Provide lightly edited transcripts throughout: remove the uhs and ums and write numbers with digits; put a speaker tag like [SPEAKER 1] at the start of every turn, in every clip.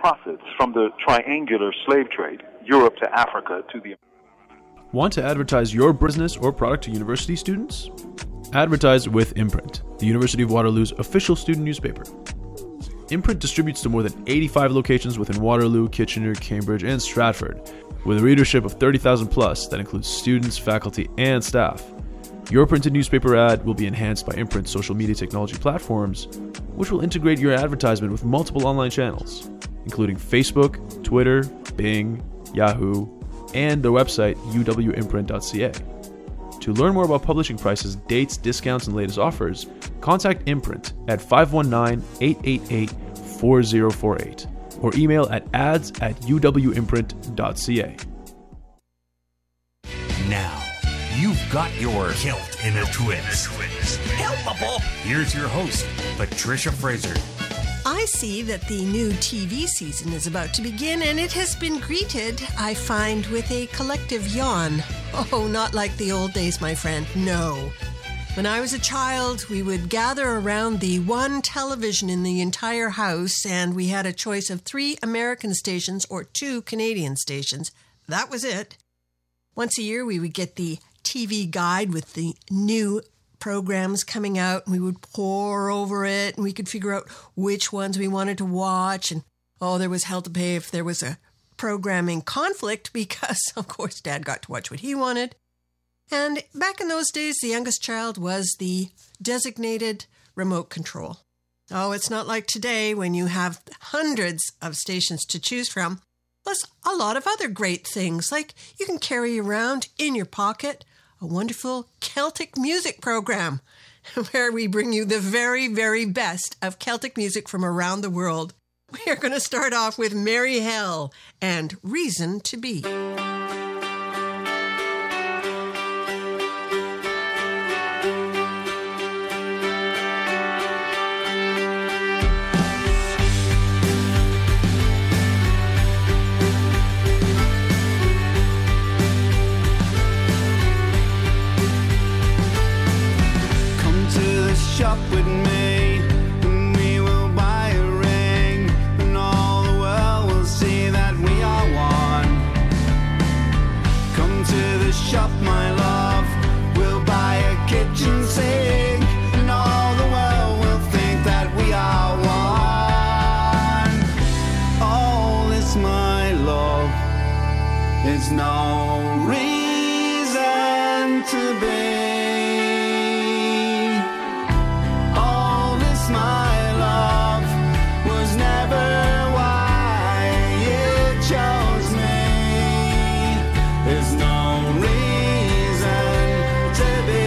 [SPEAKER 1] profits from the triangular slave trade, Europe to Africa to the...
[SPEAKER 2] Want to advertise your business or product to university students? Advertise with Imprint, the University of Waterloo's official student newspaper. Imprint distributes to more than 85 locations within Waterloo, Kitchener, Cambridge, and Stratford, with a readership of 30,000 plus that includes students, faculty, and staff. Your printed newspaper ad will be enhanced by Imprint's social media technology platforms, which will integrate your advertisement with multiple online channels, including Facebook, Twitter, Bing, Yahoo, and their website uwimprint.ca. To learn more about publishing prices, dates, discounts, and latest offers, contact Imprint at 519-888-4048 or email at ads@uwimprint.ca.
[SPEAKER 3] Now, you've got your Kilt in a Twist. Helpable. Here's your host, Patricia Fraser.
[SPEAKER 4] I see that the new TV season is about to begin, and it has been greeted, I find, with a collective yawn. Oh, not like the old days, my friend, no. When I was a child, we would gather around the one television in the entire house, and we had a choice of 3 American stations or 2 Canadian stations. That was it. Once a year, we would get the TV guide with the new programs coming out, and we would pore over it, and we could figure out which ones we wanted to watch. And there was hell to pay if there was a programming conflict, because of course Dad got to watch what he wanted. And back in those days, the youngest child was the designated remote control. It's not like today when you have hundreds of stations to choose from, plus a lot of other great things, like you can carry around in your pocket a wonderful Celtic music program where we bring you the very, very best of Celtic music from around the world. We are going to start off with Merry Hell and Reason to Be.
[SPEAKER 5] Shop with me, and we will buy a ring, and all the world will see that we are one. Come to the shop, my love, we'll buy a kitchen sink, and all the world will think that we are one. All this, my love, is no reason to be. My love was never why you chose me. There's no reason to be.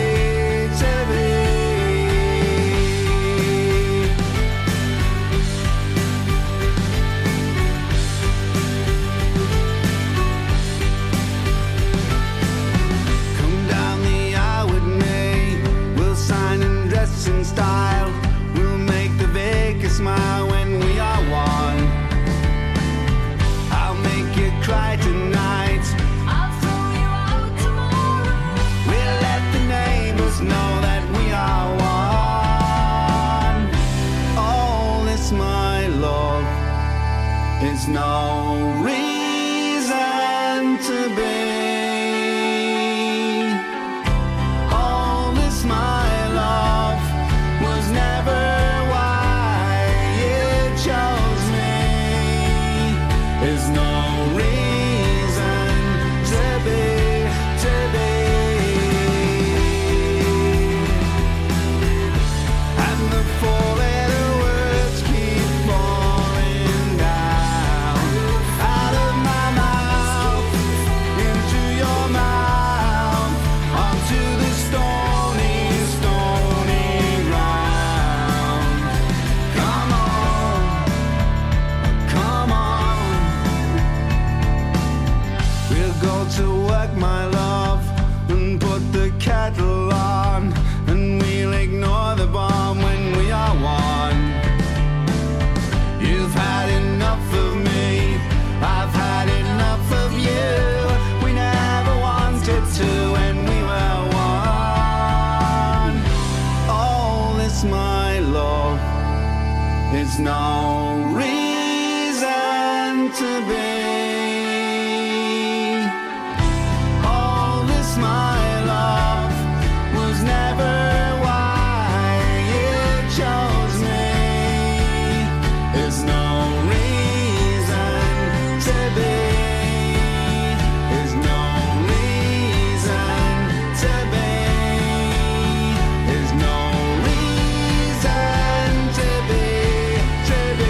[SPEAKER 5] Come down the aisle with me, we'll sign and dress in style. Smile when we are one. I'll make you cry tonight. I'll throw you out tomorrow. We'll let the neighbors know that we are one. All this, my love, is no reason to be. All this, my love, was never there's no reason to be. And the 4-letter words keep falling down out of my mouth into your mouth onto the stony ground. Come on. We'll go to work, my love, and put the kettle on, and we'll ignore the bomb when we are one. You've had enough of me, I've had enough of you. We never wanted to when we were one. All this, my love, is no reason to be. All this, my love, was never why you chose me. There's no reason to be. There's no reason to be. There's no reason to be, to be.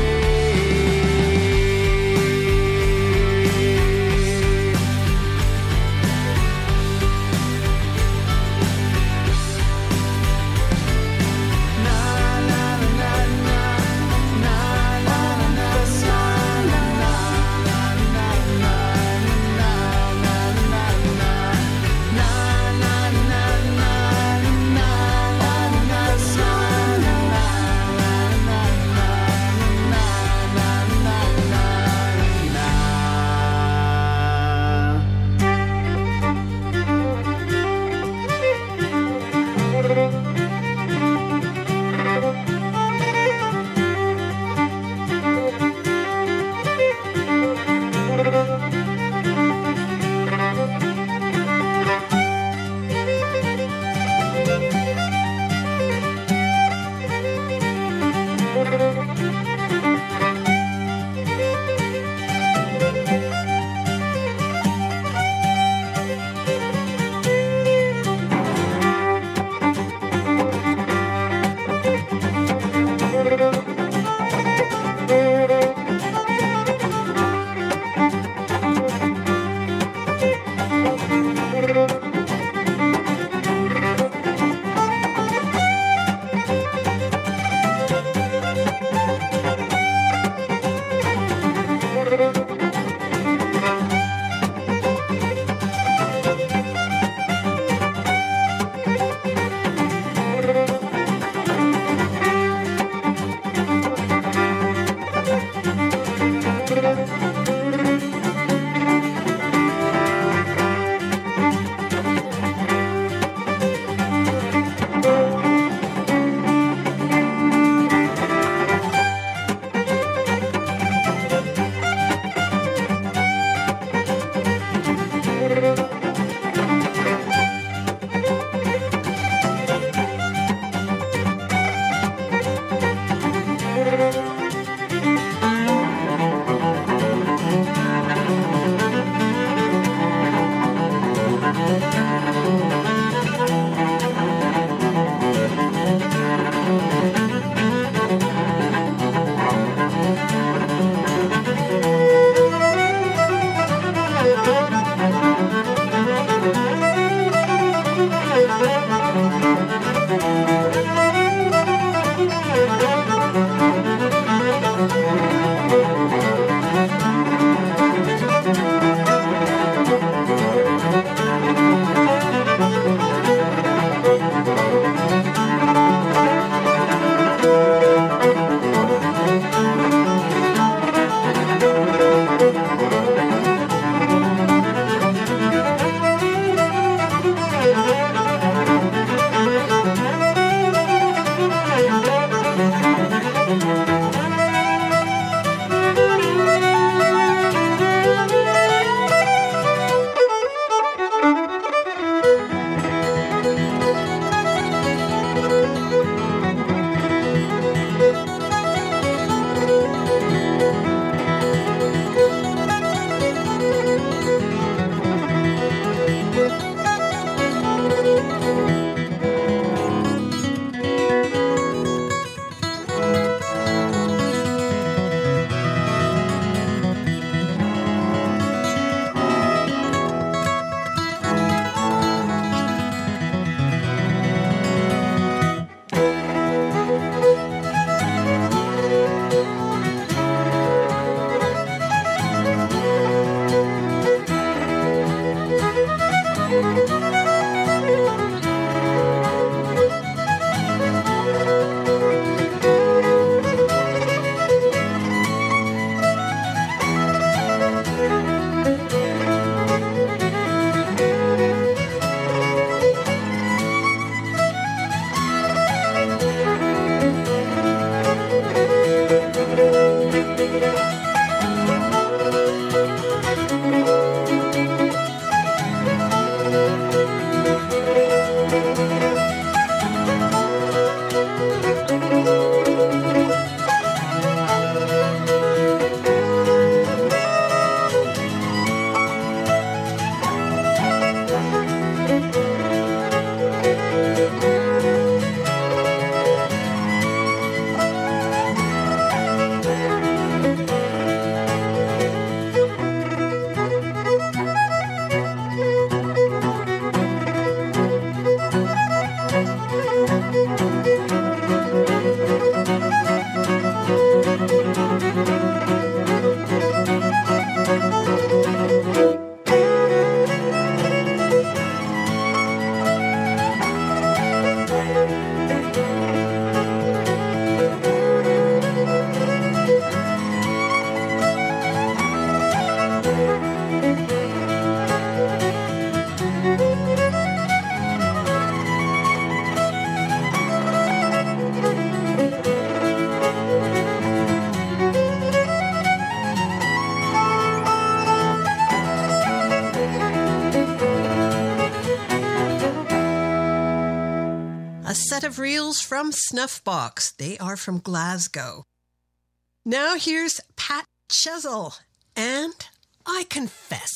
[SPEAKER 4] of reels from Snuffbox. They are from Glasgow. Now here's Pat Chesil, and I Confess.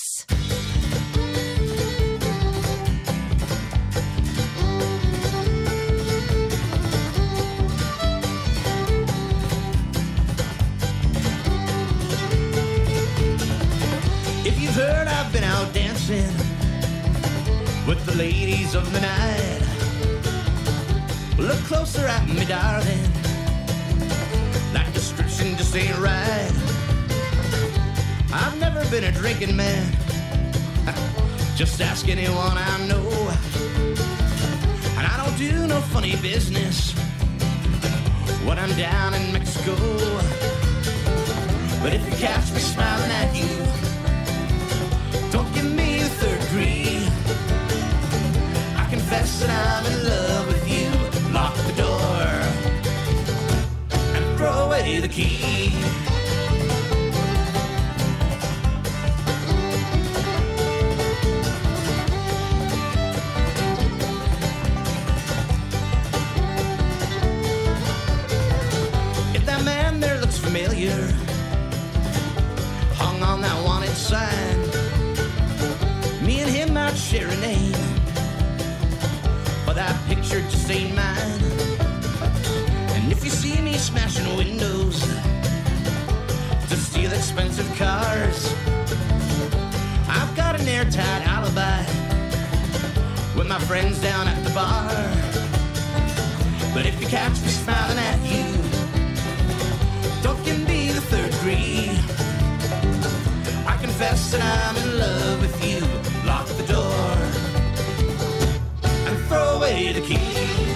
[SPEAKER 6] If you've heard, I've been out dancing with the ladies of the night. Look closer at me, darling. That description just ain't right. I've never been a drinking man. Just ask anyone I know. And I don't do no funny business when I'm down in Mexico. But if you catch me smiling at you, don't give me the third degree. I confess that I'm in love with you. Lock the door and throw away the key. If that man there looks familiar, hung on that wanted sign, me and him might share a name, but that picture just ain't mine. And if you see me smashing windows to steal expensive cars, I've got an airtight alibi with my friends down at the bar. But if you catch me smiling at you, don't give me the third degree. I confess that I'm in love with you. Lock the door and throw away the key.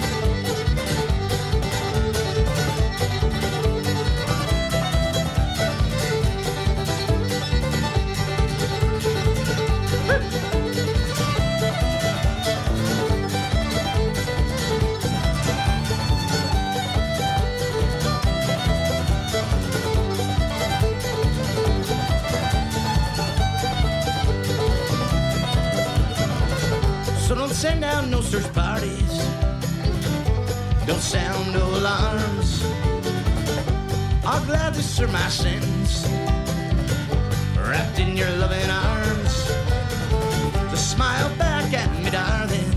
[SPEAKER 6] So don't send out no search parties, don't sound no alarms. I'll gladly serve my sentence, wrapped in your loving arms. Just smile back at me, darling,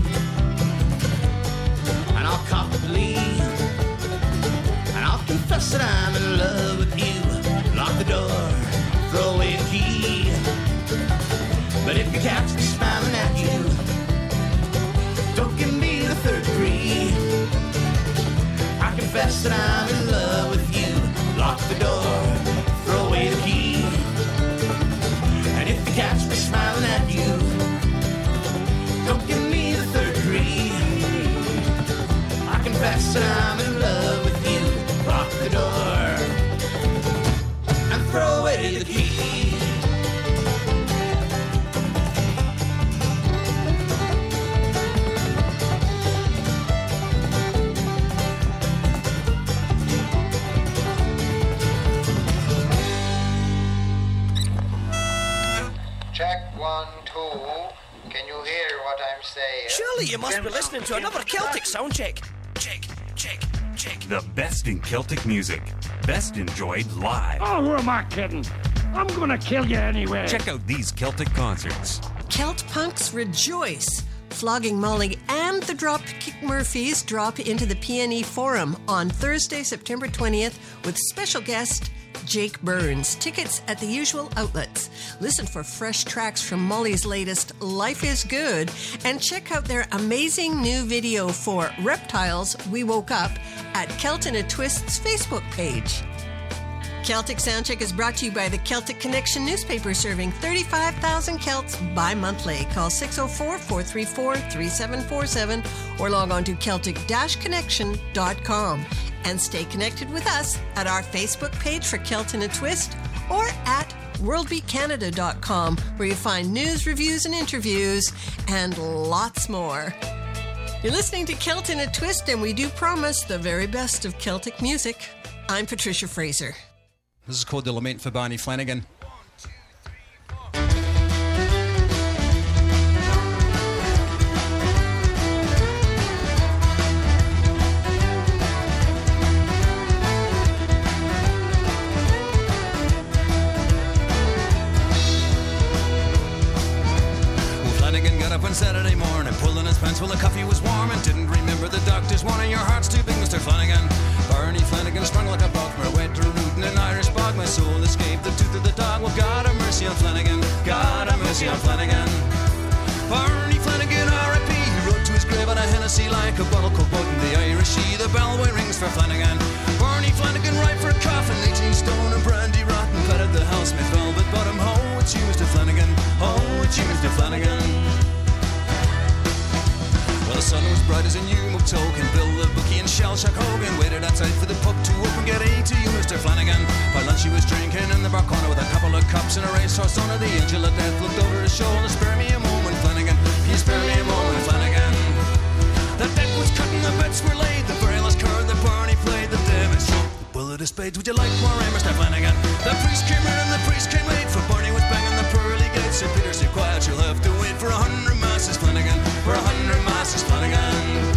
[SPEAKER 6] and I'll cop the lead, and I'll confess that I'm in love with you. Lock the door, throw away the key. But if you catch me smiling at you, don't give me the third degree. I confess that I'm in love with you. Lock the door, throw away the key. And if you catch me smiling at you, don't give me the third degree. I confess that I'm in love with you. Lock the door and throw away the key.
[SPEAKER 7] Check 1, 2. Can you hear what I'm saying?
[SPEAKER 8] Surely you must be listening to another Celtic sound check. Check.
[SPEAKER 3] The best in Celtic music. Best enjoyed live.
[SPEAKER 9] Oh, who am I kidding? I'm gonna kill you anyway.
[SPEAKER 3] Check out these Celtic concerts.
[SPEAKER 4] Celt Punks rejoice. Flogging Molly and the Dropkick Murphys drop into the PNE Forum on Thursday, September 20th with special guest Jake Burns. Tickets at the usual outlets. Listen for fresh tracks from Molly's latest Life is Good and check out their amazing new video for Reptiles We Woke Up at Celt in a Twist's Facebook page. Celtic Soundcheck is brought to you by the Celtic Connection newspaper, serving 35,000 Celts bi-monthly. Call 604-434-3747 or log on to Celtic-Connection.com. And stay connected with us at our Facebook page for Celt in a Twist or at worldbeatcanada.com, where you find news, reviews, and interviews, and lots more. You're listening to Celt in a Twist, and we do promise the very best of Celtic music. I'm Patricia Fraser.
[SPEAKER 10] This is called The Lament for Barney Flanagan. one Saturday morning, pulling his pants while the coffee was warm, and didn't remember the doctor's warning. Your heart's too big, Mr. Flanagan. Barney Flanagan sprung like a bogmer, went to root in an Irish bog. My soul escaped the tooth of the dog. Well, God have mercy on Flanagan. God have mercy on Flanagan. Barney Flanagan, R.I.P. He rode to his grave on a Hennessy like a bottle called Bud in the Irishie. The bellboy rings for Flanagan. Barney Flanagan, right for a coffin, 18 stone and brandy rotten. Petted the housemaid velvet bottom. Oh, it's you, Mr. Flanagan. Oh, it's you, Mr. Flanagan. Well, the sun was bright as a new mug token. Bill the bookie and Shellshock Hogan waited outside for the pub to open. Get A to you, Mr. Flanagan. By lunch he was drinking in the bar corner with a couple of cups and a racehorse owner. The angel of death looked over his shoulder. Spare me a moment, Flanagan. Can you spare me a moment, Flanagan? The deck was cut and the bets were laid. The very last card that Barney played. The Davis shot the bullet of spades. Would you like more, Mr. Flanagan? The priest came in and the priest came late, for Barney was banging the pearly gates. St. Peter said, quiet, you'll have to wait for 100 masses, Flanagan. For 100 masses, Flanagan.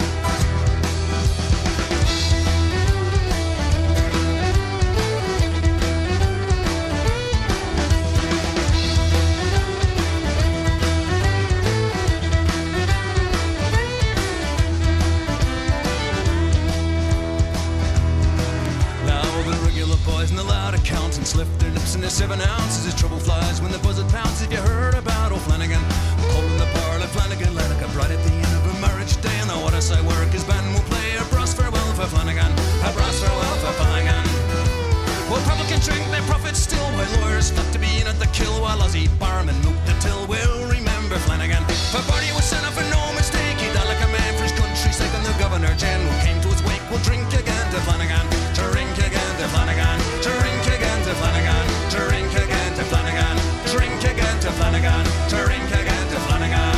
[SPEAKER 10] And the loud accountants lift their lips in their 7 ounces as trouble flies when the buzzard pounds. If you heard about old Flanagan, cold in the parlour, Flanagan like a bride at the end of a marriage day. And the water side work his band will play a brass farewell for Flanagan, a brass farewell for Flanagan. Well, publicans drink their profits still, while lawyers flock to be in at the kill, while Ozzy Barman moved the till. We'll remember Flanagan, for Barney was sent up for no mistake. He died like a man for his country's sake, and the Governor General came to his wake. We'll drink again to Flanagan, drink again to Flanagan, drink again to Flanagan, drink again to Flanagan, drink again to Flanagan, drink again to Flanagan.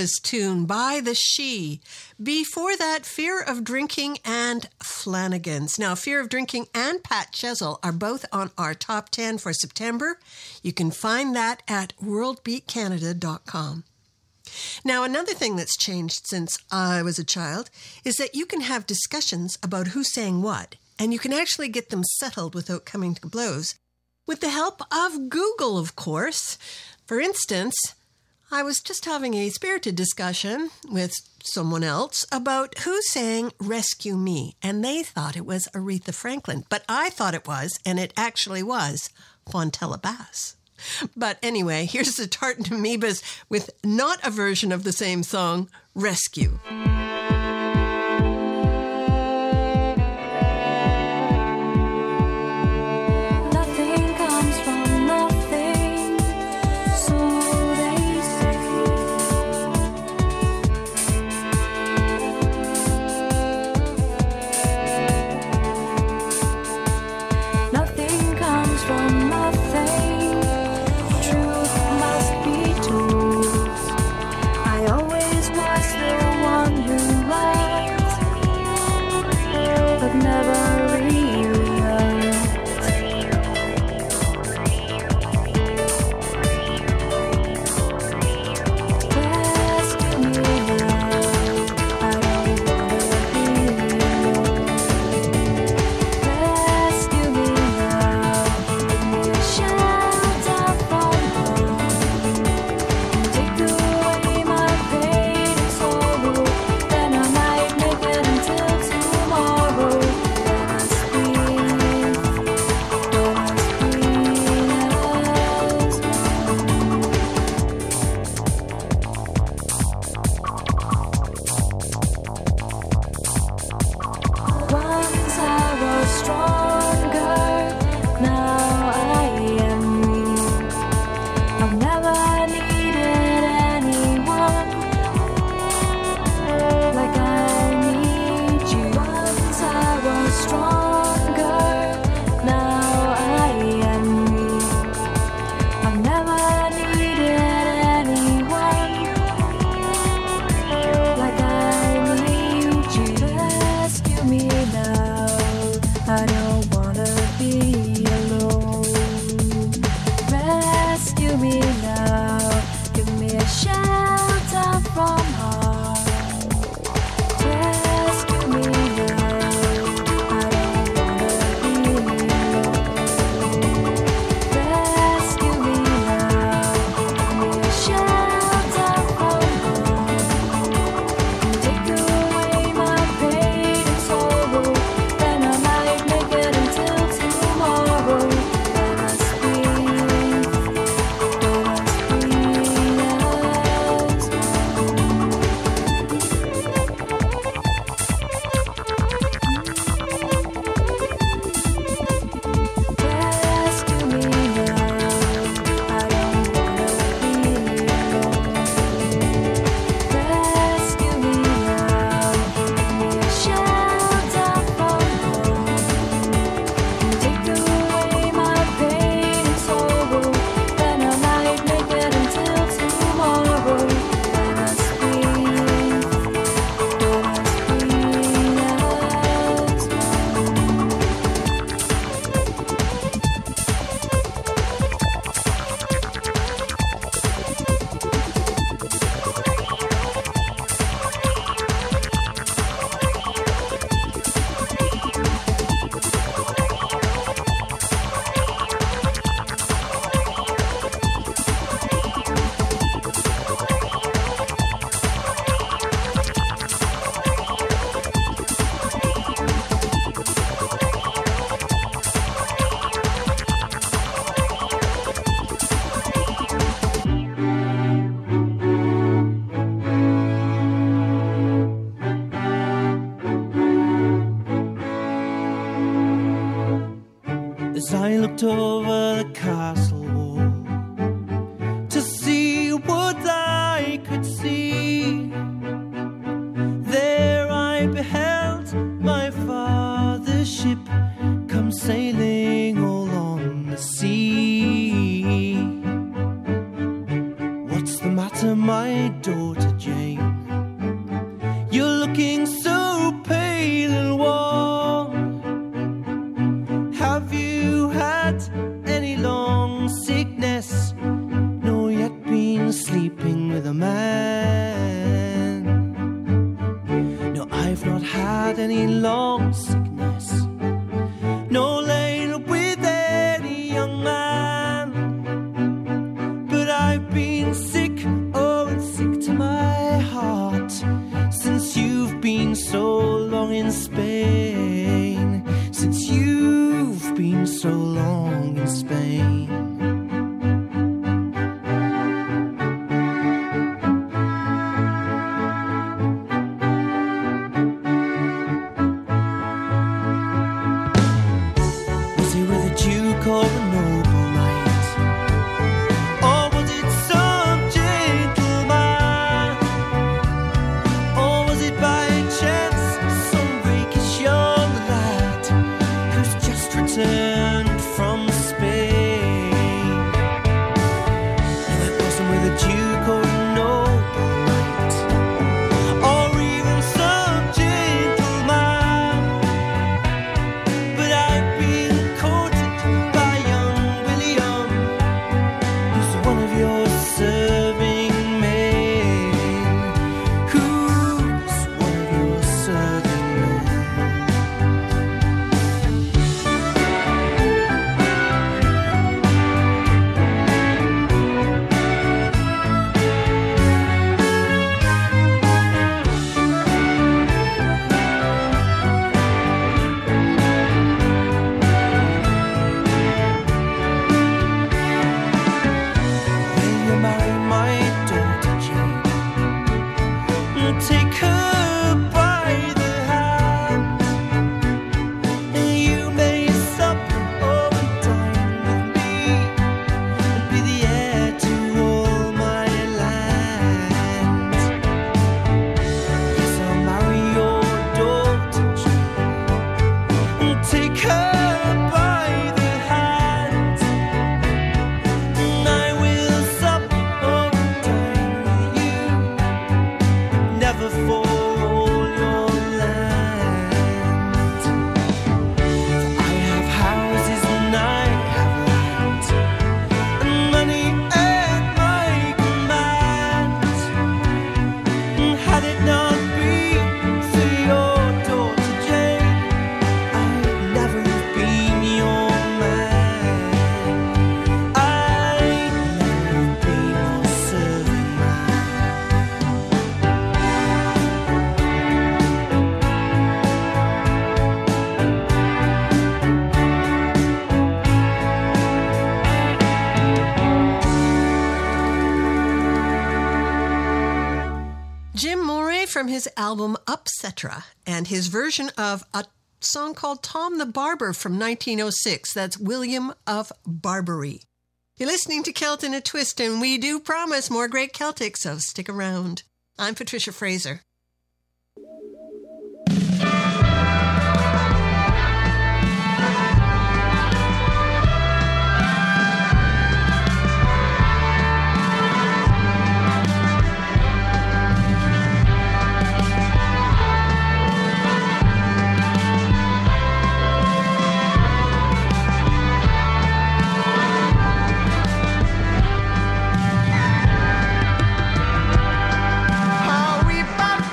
[SPEAKER 4] Sarah's tune by The She. Before that, Fear of Drinking and Flanagan's. Now, Fear of Drinking and Pat Chesil are both on our top 10 for September. You can find that at worldbeatcanada.com. Now, another thing that's changed since I was a child is that you can have discussions about who sang what, and you can actually get them settled without coming to blows. With the help of Google, of course. For instance, I was just having a spirited discussion with someone else about who sang Rescue Me, and they thought it was Aretha Franklin, but I thought it was, and it actually was, Fontella Bass. But anyway, here's the Tartan Amoebas with not a version of the same song, Rescue.
[SPEAKER 11] As I looked over the castle wall to see what I could see, there I beheld my father's ship come sailing all on the sea. What's the matter, my daughter Jane? so long in Spain. Was he with a Duke or a noble knight? Or was it some gentleman? Or was it by chance some rakish young lad who's just returned from Spain? No, it wasn't with a Duke or a noble knight, or even some gentleman. But I've been courted by young William, who's one of your serving men. Who's one of your serving men? Will you marry my daughter Jane and take her by the hand? You may sup or dine with me and be the heir to all my land. Yes, I'll marry your daughter Jane and take her by the hand. And I will sup or dine with you, never for all your land. For I have houses and I have land, and money at my command. And had it not been for your daughter Jane, I'd never have been your man. I'd never have been your serving man.
[SPEAKER 4] Jim Moray from his album Upcetera and his version of a song called Tom the Barber from 1906. That's William of Barbary. You're listening to Celt in a Twist, and we do promise more great Celtic, so stick around. I'm Patricia Fraser.
[SPEAKER 5] How we bout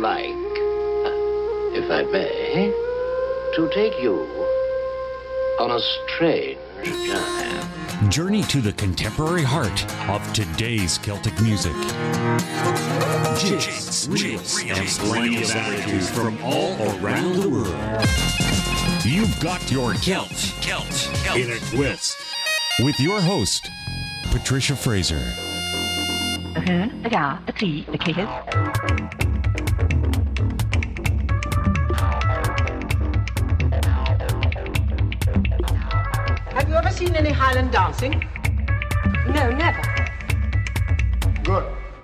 [SPEAKER 12] like, if I may, to take you on a strange journey.
[SPEAKER 3] Journey to the contemporary heart of today's Celtic music.
[SPEAKER 13] Jigs, and spontaneous attitudes from all around the world.
[SPEAKER 3] You've got your
[SPEAKER 13] Celt in a twist.
[SPEAKER 3] With your host, Patricia Fraser.
[SPEAKER 14] The Hoon, the Ga, the Tree, the Kittles.
[SPEAKER 15] Have you ever seen any Highland dancing?
[SPEAKER 14] No, never.
[SPEAKER 15] Good.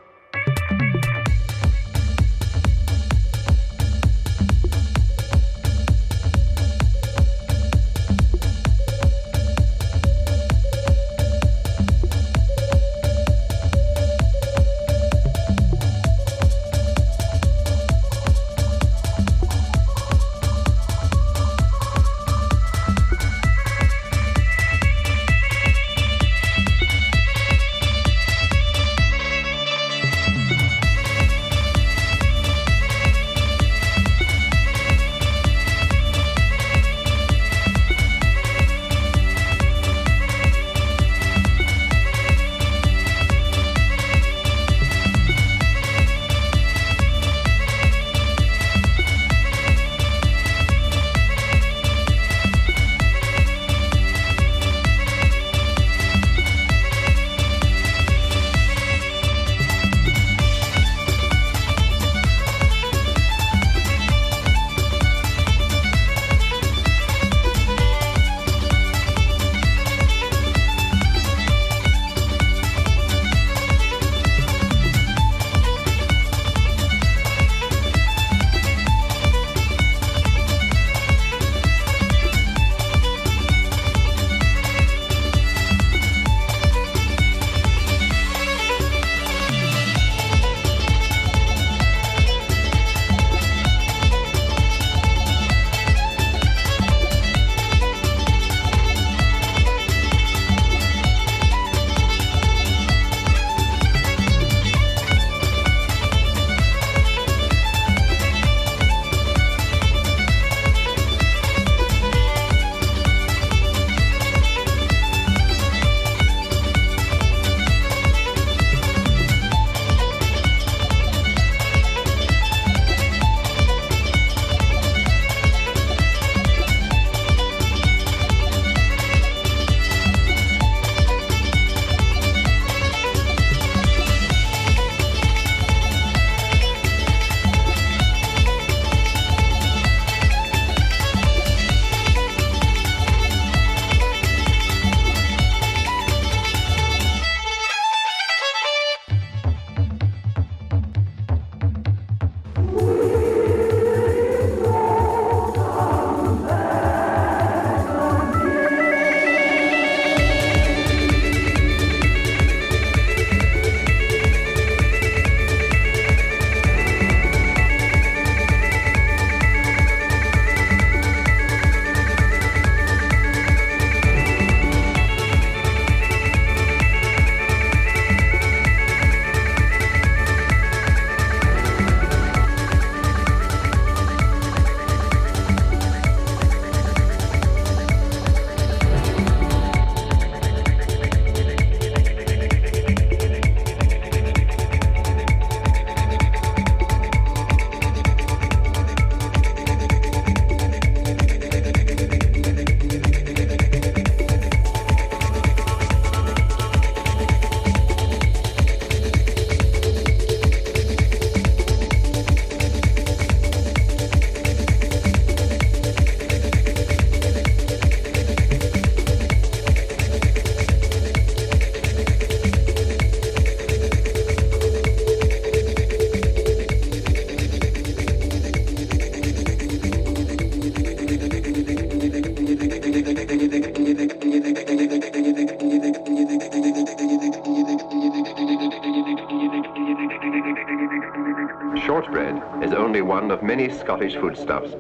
[SPEAKER 16] Shortbread is only one of many Scottish foodstuffs.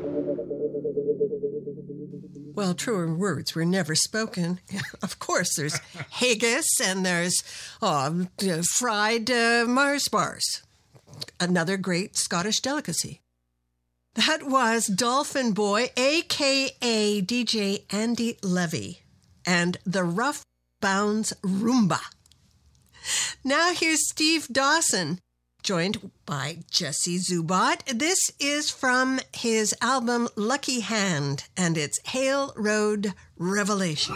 [SPEAKER 4] Well, truer words were never spoken. Of course, there's haggis and there's fried Mars bars. another great Scottish delicacy. That was Dolphin Boy, a.k.a. DJ Andy Levy, and the Rough Bounds Rumba. Now here's Steve Dawson, joined by Jesse Zubat. This is from his album Lucky Hand, and it's Hale Road Revelation.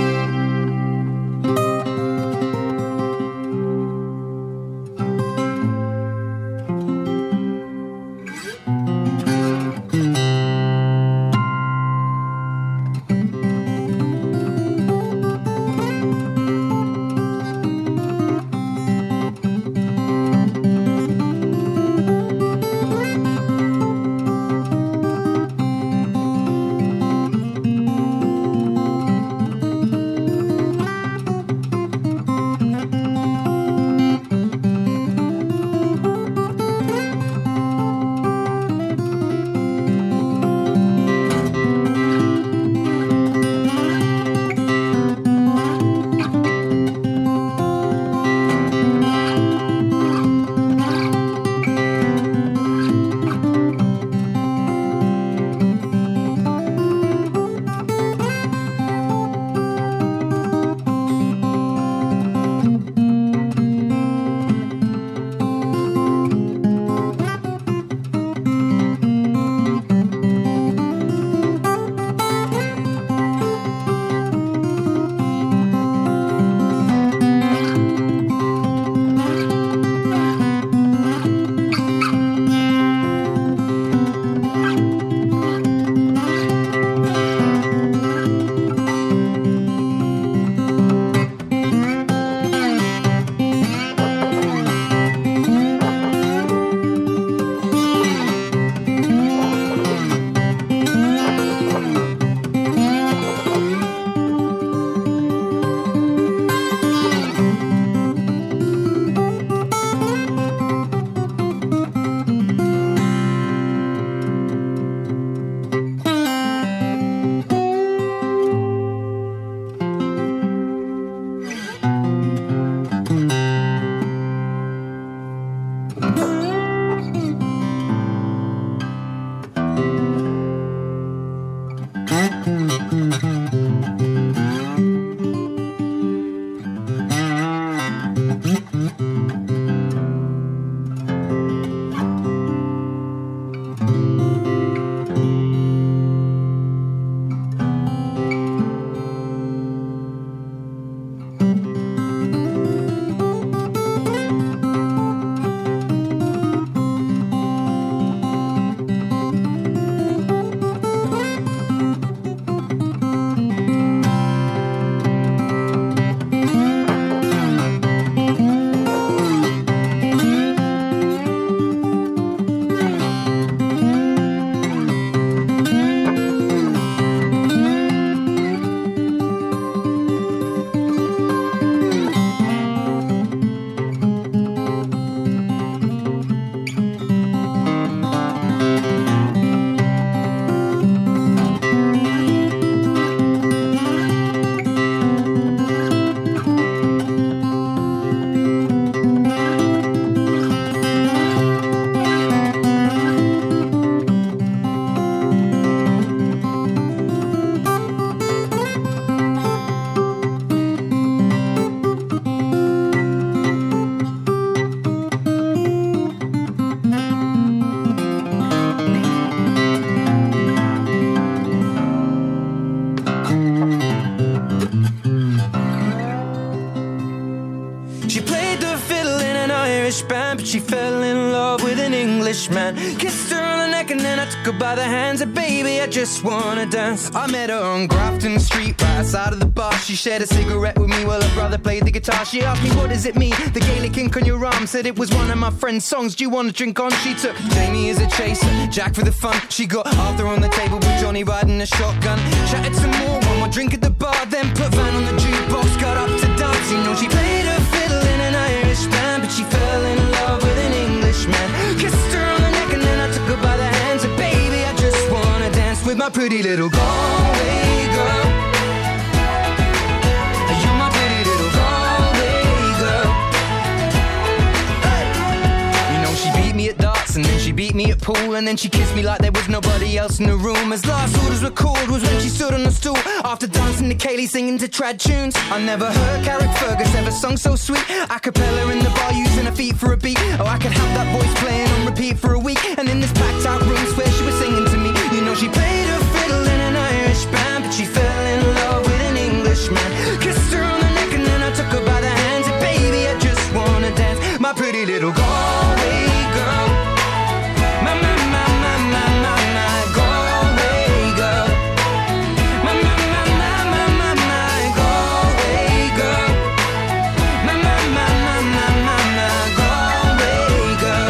[SPEAKER 11] She fell in love with an Englishman. Kissed her on the neck and then I took her by the hands. And baby, I just wanna dance. I met her on Grafton Street, right outside of the bar. She shared a cigarette with me while her brother played the guitar. She asked me, what does it mean? The Gaelic ink on your arm. Said it was one of my friend's songs. Do you want to drink on? She took Jamie as a chaser, Jack for the fun. She got Arthur on the table with Johnny riding a shotgun. Chatted some more, one more drink at the bar. Then put Van on the jukebox, got up to dance. You know she played her fiddle in an Irish band, but she fell in love with an Englishman. Kissed her on the neck and then I took her by the hands. And baby, I just wanna dance with my pretty little Galway girl. You're my pretty little Galway girl. Hey. You know she beat me at the
[SPEAKER 17] cool. And then she kissed me like there was nobody else in the room. As last orders were called was when she stood on the stool, after dancing to Kaylee, singing to trad tunes. I never heard Carrick Fergus ever sung so sweet. A cappella in the bar using her feet for a beat. Oh, I could have that voice playing on repeat for a week. And in this packed out room, swear she was singing to me. You know she played her fiddle in an Irish band, but she fell in love with an Englishman. Kissed her on the neck and then I took her by the hands. And baby, I just wanna dance, my pretty little Galway girl. My Galway girl. My Galway girl. My Galway girl.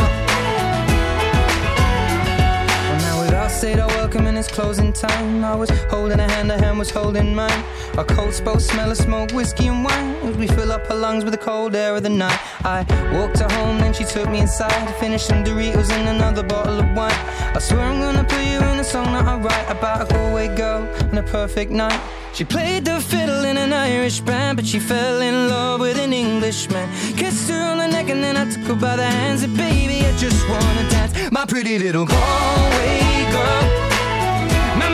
[SPEAKER 17] Well, now we've all said our welcome and it's closing time. I was holding her hand was holding mine. Our coats both smell of smoke, whiskey and wine, as we fill up her lungs with the cold air of the night. I walked her home, then she took me inside, finished some Doritos and another bottle of wine. I swear I'm gonna put you in a song that I write about a Galway girl and a perfect night. She played the fiddle in an Irish band, but she fell in love with an Englishman. Kissed her on the neck and then I took her by the hands. And baby, I just wanna dance, my pretty little Galway girl. My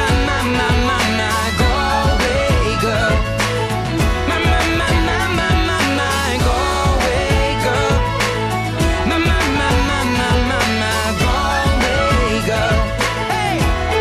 [SPEAKER 17] Galway girl. My Galway girl. My Galway girl. Hey!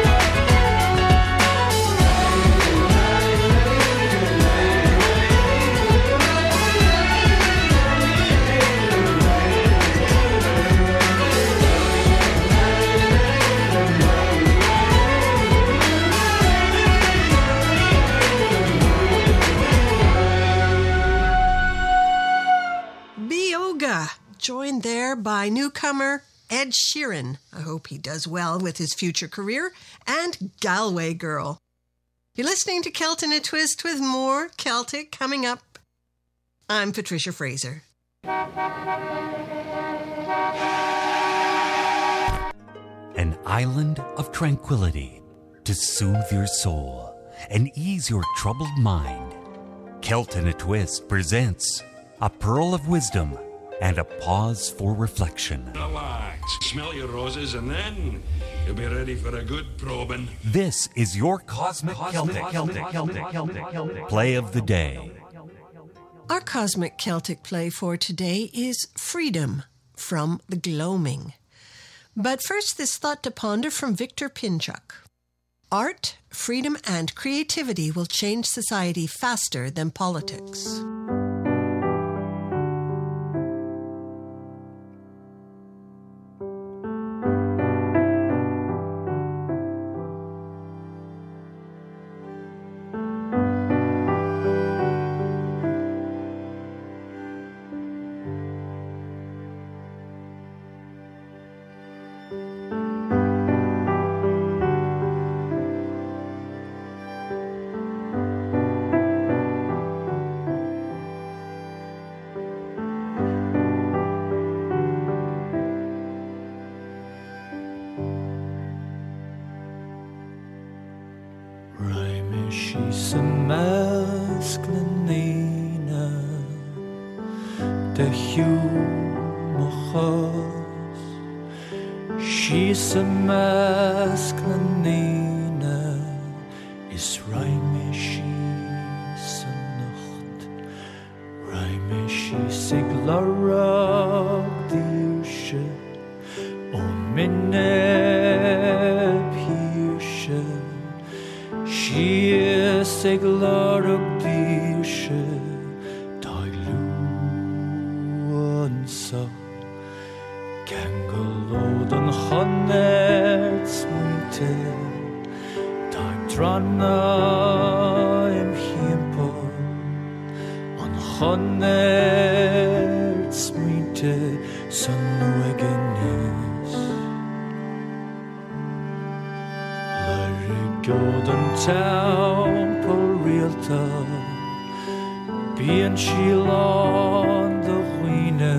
[SPEAKER 4] Joined there by newcomer Ed Sheeran. I hope he does well with his future career. And Galway Girl. You're listening to Celt in a Twist with more Celtic coming up. I'm Patricia Fraser.
[SPEAKER 3] An island of tranquility to soothe your soul and ease your troubled mind. Celt in a Twist presents a pearl of wisdom and a pause for reflection.
[SPEAKER 13] Relax, smell your roses, and then you'll be ready for a good probing.
[SPEAKER 3] This is your Cosmic Celtic Play of the Day.
[SPEAKER 4] Our Cosmic Celtic play for today is Freedom from the Gloaming. But first, this thought to ponder from Victor Pinchuk. Art, freedom, and creativity will change society faster than politics.
[SPEAKER 11] She's a masculine is raime she's a nacht raime she's a glarag diushe o minne piushe she is a glarag diushe dagluansa Gangalod an chonnerts muinte Dag drana im himpel An chonnerts muinte San nuegenis Larigod an temple realta Bien shilon the ruine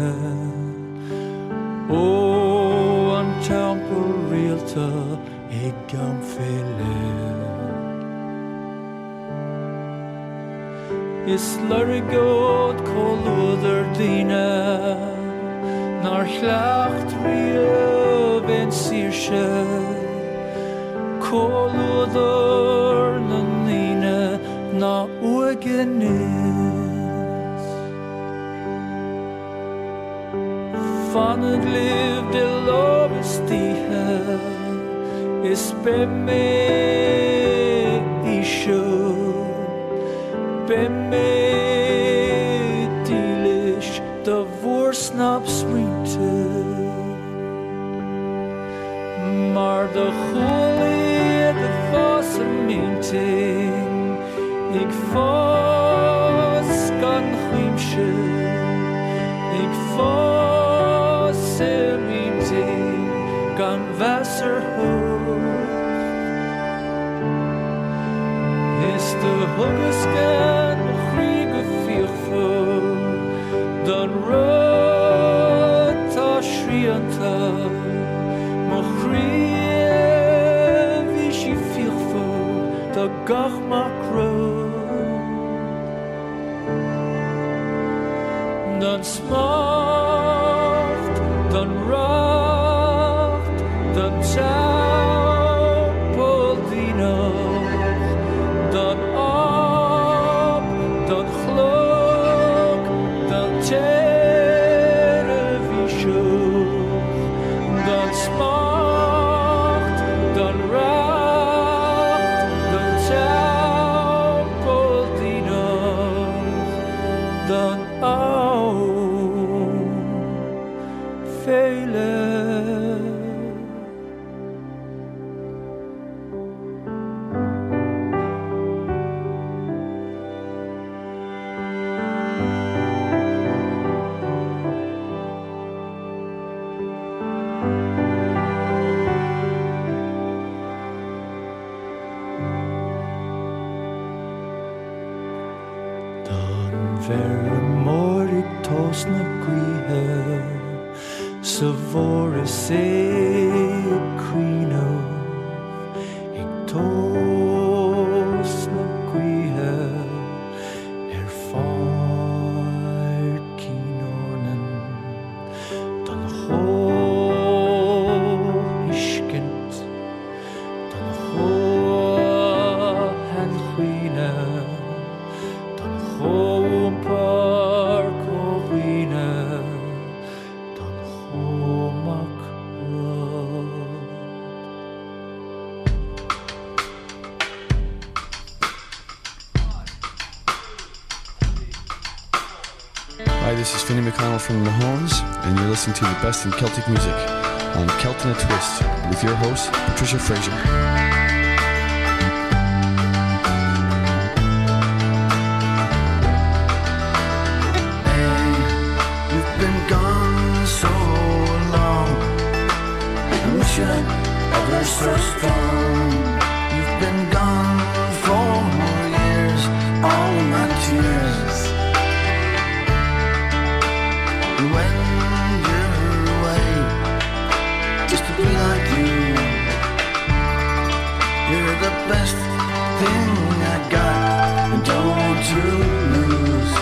[SPEAKER 11] Oh, an temple realta ag am fele Is larigod kolúder dina Nar chlacht riu ben sirshe koludor na nina na ugenis van het liv de lovestige is bij mij isho bij mij dilish de voorsnap springte maar de goeie de vasse minting ik vas kan grimsje ik vas minting kan wasser is de huggesken kriege vierfel dan rota schrienta mochrie wie vierfel da gach makro dan smacht dan racht dan Poldino dan op dan glok dan television dan smacht dan racht dan Poldino dan vele Ver morit tos na grihe Savore se crino Ik tos na grihe Fart kinornen Dan ho iskent Dan ho han grine Dan ho
[SPEAKER 18] Hi, this is Finney McConnell from the Mahones, and you're listening to the best in Celtic music on Celt in a Twist with your host, Patricia Fraser.
[SPEAKER 5] You've been gone so long, I wish you ever so strong. You've been gone for years, all of my tears. When you're away, just to be like you, you're the best thing I got, and don't you lose.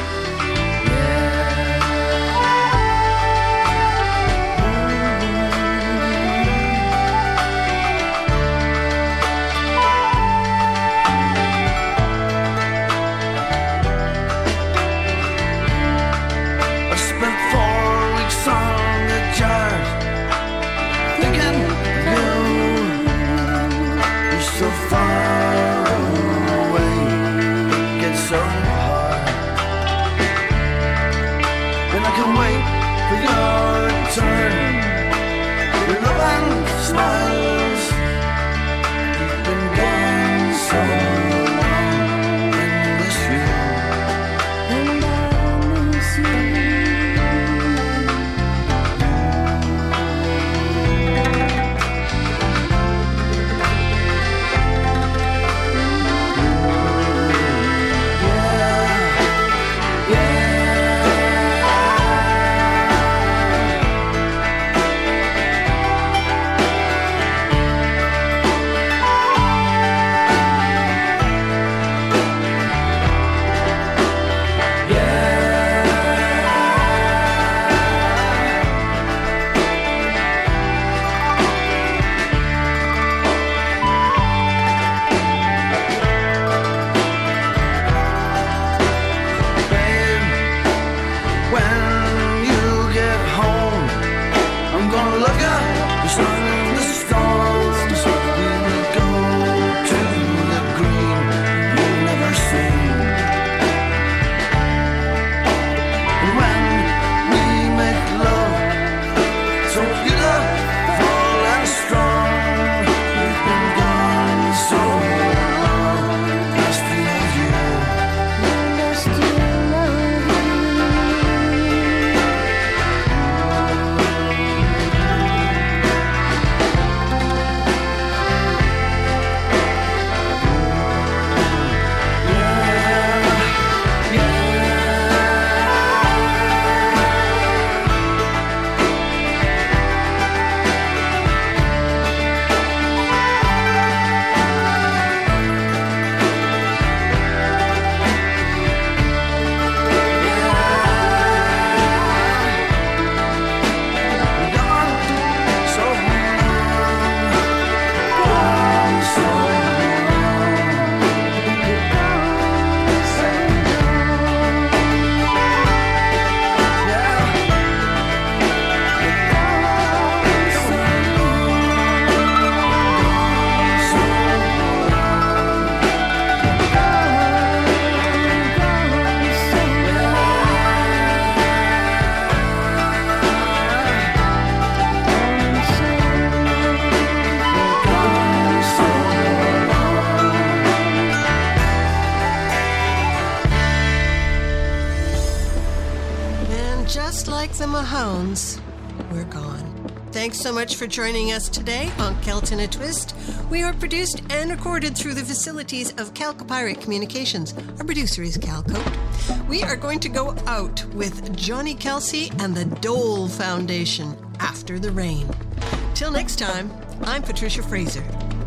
[SPEAKER 4] just like the Mahones, we're gone. Thanks so much for joining us today on Kelton A Twist. We are produced and recorded through the facilities of Calcopyrate Communications. Our producer is Cal Cote. We are going to go out with Johnny Kelsey and the Dole Foundation, After the Rain. Till next time, I'm Patricia Fraser.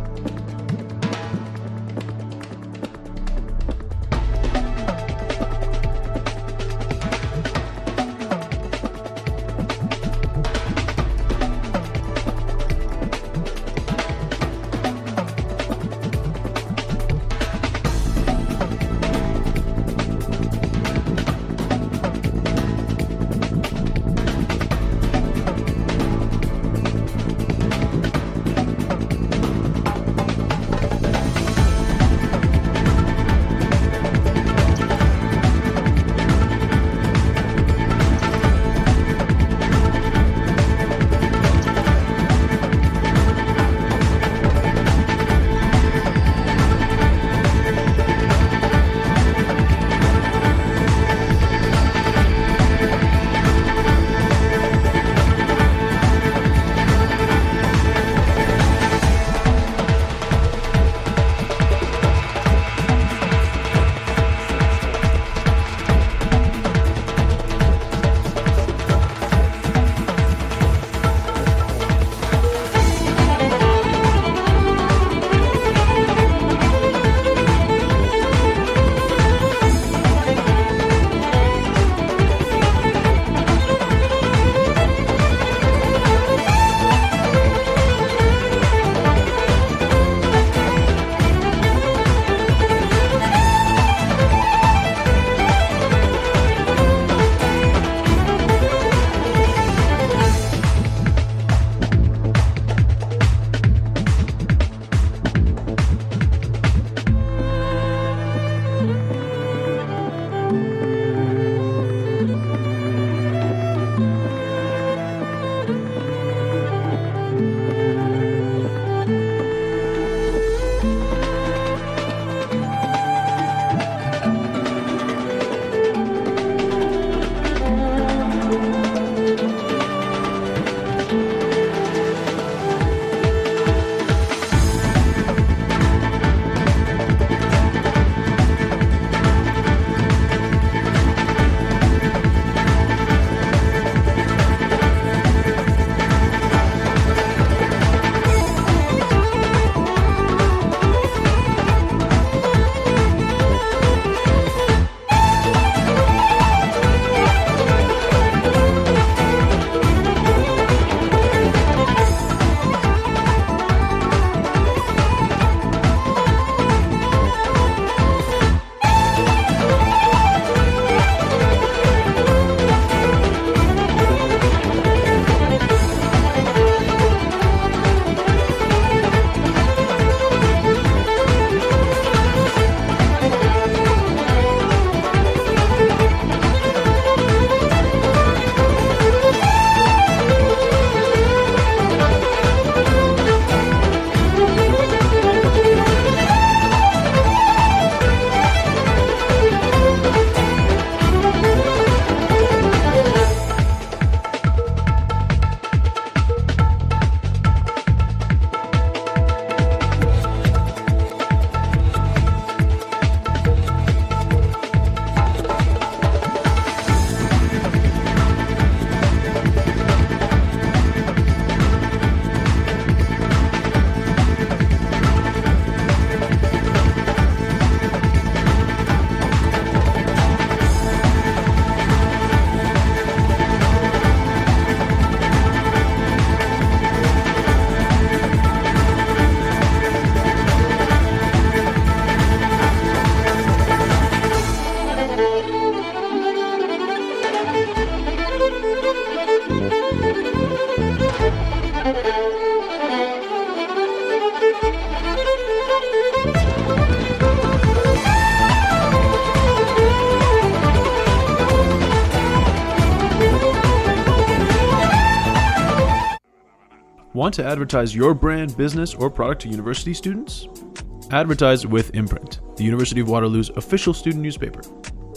[SPEAKER 2] Want to advertise your brand, business, or product to university students? Advertise with Imprint, the University of Waterloo's official student newspaper.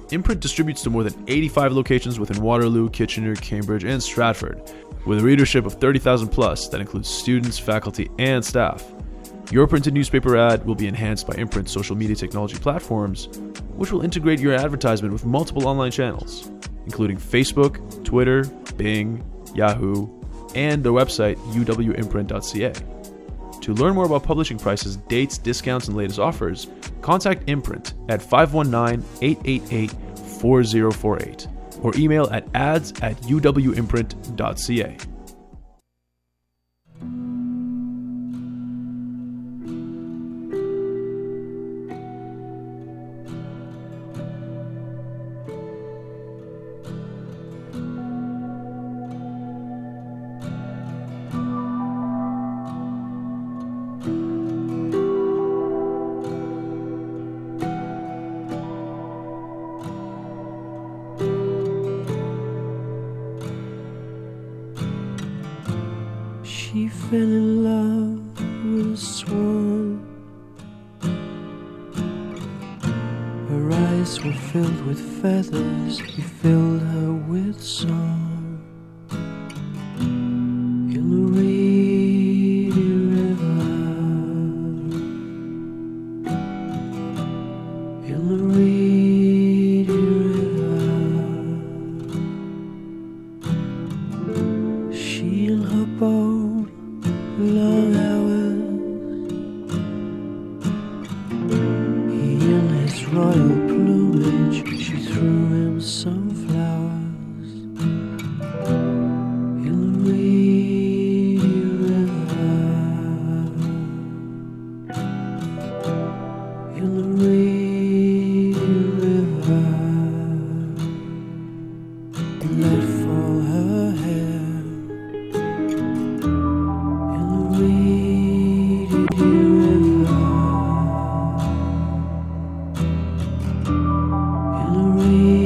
[SPEAKER 2] Imprint distributes to more than 85 locations within Waterloo, Kitchener, Cambridge, and Stratford, with a readership of 30,000 plus that includes students, faculty, and staff. Your printed newspaper ad will be enhanced by Imprint's social media technology platforms, which will integrate your advertisement with multiple online channels, including Facebook, Twitter, Bing, Yahoo, and their website uwimprint.ca. To learn more about publishing prices, dates, discounts, and latest offers, contact Imprint at 519-888-4048 or email at ads@uwimprint.ca.
[SPEAKER 11] She fell in love with a swan. Her eyes were filled with feathers, he filled her with song. In the reedy river, in the reedy river, she and her boat, long hours, he in his royal plumage, she threw him some flowers. In the reedy river, in the reedy river, he let fall her hair. In the reedy river, in the reedy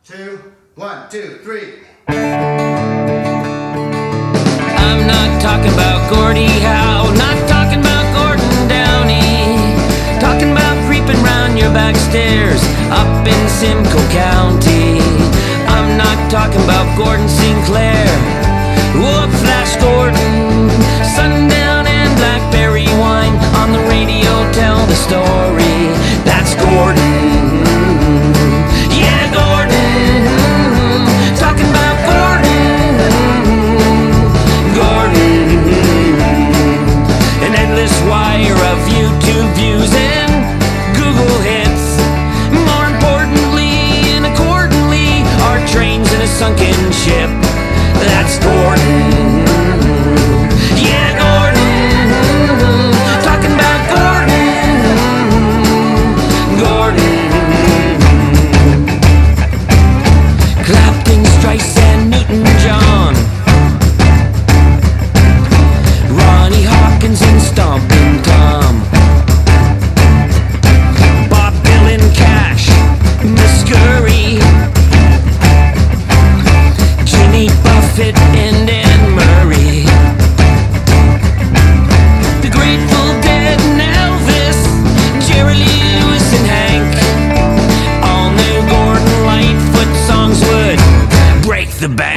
[SPEAKER 19] 2, 1, 2, 3.
[SPEAKER 11] I'm not talking about Gordie Howe, not talking about Gordon Downey, talking about creeping round your back stairs up in Simcoe County. I'm not talking about Gordon Sinclair, whoop, Flash Gordon, sundown and blackberry wine on the radio, tell the story. That's Gordon. Yeah, Gordon. Talking about Gordon. An endless wire of YouTube views and Google hits. More importantly and accordingly, our trains in a sunken ship. That's Gordon. Yeah, Gordon. Talking about Gordon. Clapton, Streisand, Newton-John, Ronnie Hawkins and Stompin' Tom, Bob Dylan, Cash, Muscuri, Jimmy Buffett and Anne Murray, the Grateful Dead and Elvis, Jerry Lee Lewis and Hank. All new Gordon Lightfoot songs would break the bank.